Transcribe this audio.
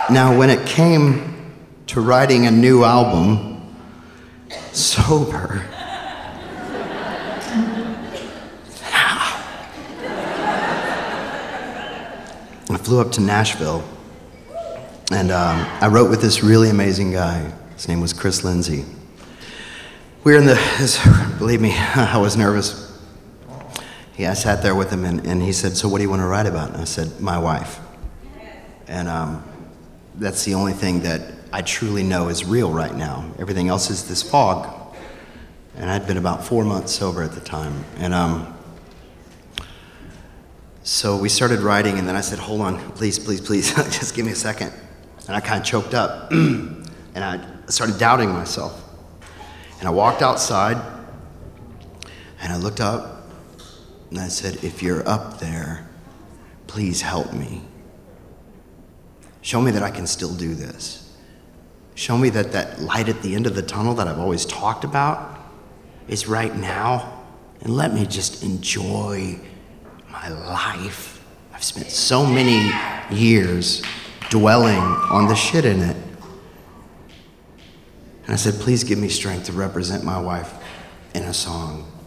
Now, when it came to writing a new album, sober, I flew up to Nashville, and I wrote with this really amazing guy. His name was Chris Lindsay. We were in believe me, I was nervous. I sat there with him, and he said, "So what do you want to write about?" And I said, "My wife." And that's the only thing that I truly know is real right now. Everything else is this fog. And I'd been about 4 months sober at the time. And so we started writing, and then I said, "Hold on, please, just give me a second." And I kind of choked up, and I started doubting myself. And I walked outside, and I looked up, and I said, "If you're up there, please help me. Show me that I can still do this. Show me that that light at the end of the tunnel that I've always talked about is right now, and let me just enjoy my life. I've spent so many years dwelling on the shit in it." And I said, "Please give me strength to represent my wife in a song."